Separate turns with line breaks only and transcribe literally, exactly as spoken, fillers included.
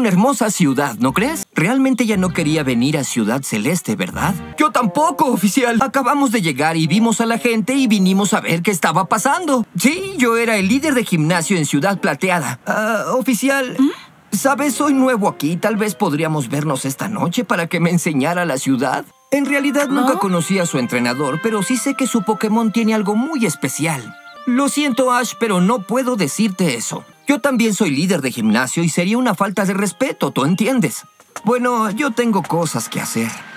una hermosa ciudad, ¿no crees? Realmente ya no quería venir a Ciudad Celeste, ¿verdad? Yo tampoco, oficial. Acabamos de llegar y vimos a la gente y vinimos a ver qué estaba pasando. Sí, yo era el líder de gimnasio en Ciudad Plateada. Ah, oficial... ¿Mm? ¿Sabes? Soy nuevo aquí. Tal vez podríamos vernos esta noche para que me enseñara la ciudad. En realidad nunca
¿Oh?
conocí a su entrenador, pero sí sé que su Pokémon tiene algo muy especial. Lo siento, Ash, pero no puedo decirte eso. Yo también soy líder de gimnasio y sería una falta de respeto, ¿tú entiendes? Bueno, yo tengo cosas que hacer.